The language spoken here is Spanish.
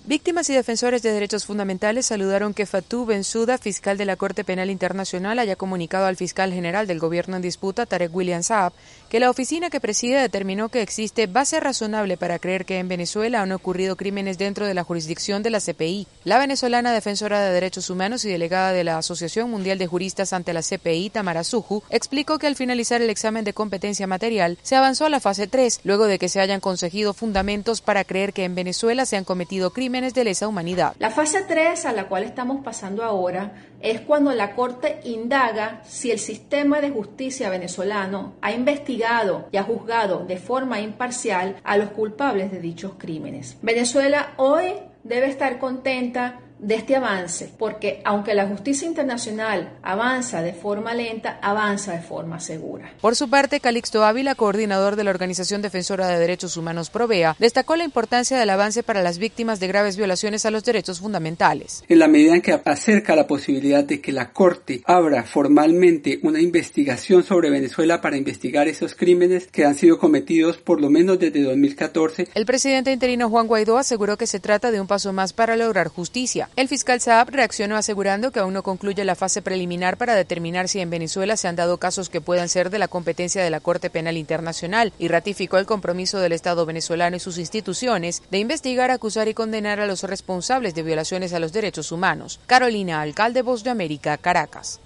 Víctimas y defensores de derechos fundamentales saludaron que Fatou Bensouda, fiscal de la Corte Penal Internacional, haya comunicado al fiscal general del gobierno en disputa, Tarek William Saab, que la oficina que preside determinó que existe base razonable para creer que en Venezuela han ocurrido crímenes dentro de la jurisdicción de la CPI. La venezolana defensora de derechos humanos y delegada de la Asociación Mundial de Juristas ante la CPI, Tamara Suju, explicó que al finalizar el examen de competencia material se avanzó a la fase 3, luego de que se hayan conseguido fundamentos para creer que en Venezuela se han cometido crímenes de lesa humanidad. La fase 3 a la cual estamos pasando ahora es cuando la Corte indaga si el sistema de justicia venezolano ha investigado y ha juzgado de forma imparcial a los culpables de dichos crímenes. Venezuela hoy debe estar contenta de este avance, porque aunque la justicia internacional avanza de forma lenta, avanza de forma segura. Por su parte, Calixto Ávila, coordinador de la Organización Defensora de Derechos Humanos Provea, destacó la importancia del avance para las víctimas de graves violaciones a los derechos fundamentales. En la medida en que acerca la posibilidad de que la Corte abra formalmente una investigación sobre Venezuela para investigar esos crímenes que han sido cometidos por lo menos desde 2014. El presidente interino Juan Guaidó aseguró que se trata de un paso más para lograr justicia. El fiscal Saab reaccionó asegurando que aún no concluye la fase preliminar para determinar si en Venezuela se han dado casos que puedan ser de la competencia de la Corte Penal Internacional y ratificó el compromiso del Estado venezolano y sus instituciones de investigar, acusar y condenar a los responsables de violaciones a los derechos humanos. Carolina Alcalde, Voz de América, Caracas.